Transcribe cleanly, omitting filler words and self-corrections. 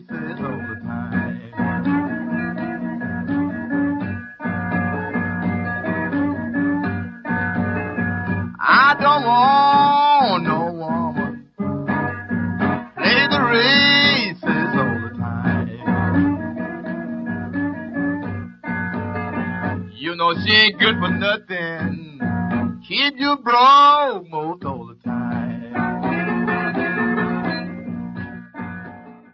races all the time. I don't want no woman play the races all the time. You know she ain't good for nothing. Keep you broke most all the time.